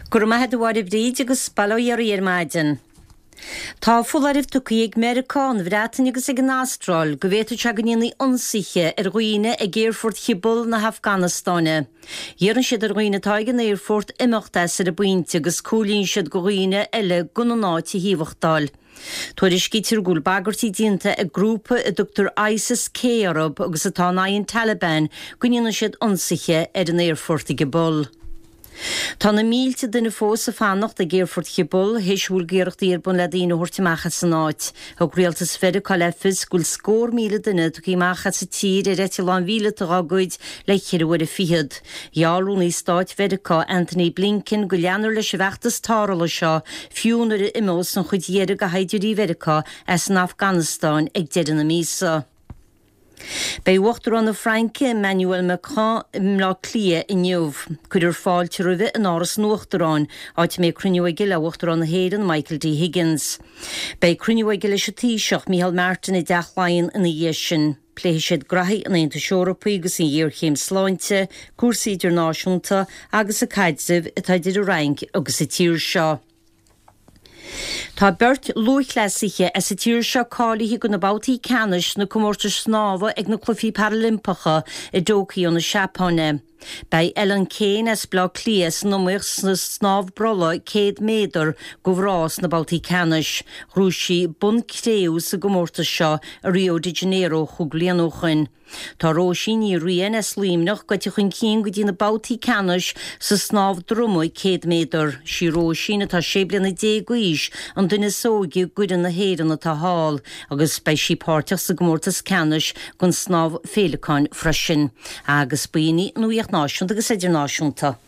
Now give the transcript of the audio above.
Gurmahed war bríd agus spaloir maidin. Tá fularif tucaig Americán bhreatain agus ag an Astráil go bhhéú teaganíí ionsaithe roioine ag Airfort Chibol na Afganastáine. Dhéann siad roioine taigen Airfort imachtas ar a buinte agus cúlíonn siad go roioine eile gunanáiti híomhachtáil. Tuair scítir gúil bagartí dínta a grúpa a Dr. ISIS K-Arab agus atá naon Taliban gúineann siad ionsaithe ar an Airfort Chibol. Tá na mílte duna fós a fannacht a Airfort Chibol héisúil géirecht írbun le dtíine thuirteachcha san áit. Thug rialtas feidir lefis gúil scór míle duine tu íachcha sa tír a réitián víle agáid le chiirhfuir a fiad. Jaarú ní stáit Feidircha Anthony Blinken go leanar leis bheachtas tárála seo fiúnar a imós an chudéire go haidirí Feidircha as an Afganastáin ag deireadh na mísa. Bei wachttar an Franke Emmanuel Macron lá clia inniuh, chuidir fáilte roimh an áras nuachtarrán áit mé cruniuige le wachttar an héan Michael D. Higgins. Bei cruniuige leis tíiseach Michael Martin i deachláin in dhéisisin. Pléis siad grathí an Aontas Eorpaí agus in dhéorchéim sláinte, cuasaí idirnáisiúnta agus a caidzibh atá idir rank agus a tír seo. Tá beirt luachlesaithe as sa tír seo cálaithe go na bátaí canis na comórta snámha ag na clufií Paralympicha i dócaí na Seapáine. Bei Ellen Kane as blá clias nómachs na snámh brola 100 méadar go bhrás na bátaí canis. Rúsí bun créú sa gomórta seo a Rio de Janeiro chuglianúchan. Tá róisín í rian as líimnach go chun cín go dtí na bátaí canis sa snámh drumóid 100 méadar. Sí róisín atá séblianna 10 guis an duine sógi gudan na héan atá hall agus bei sí páirteach sa gomórtas canis gon snámh féleáin freisin. Agus buoine nuíocht náisiúnta agus idirnáisiúnta.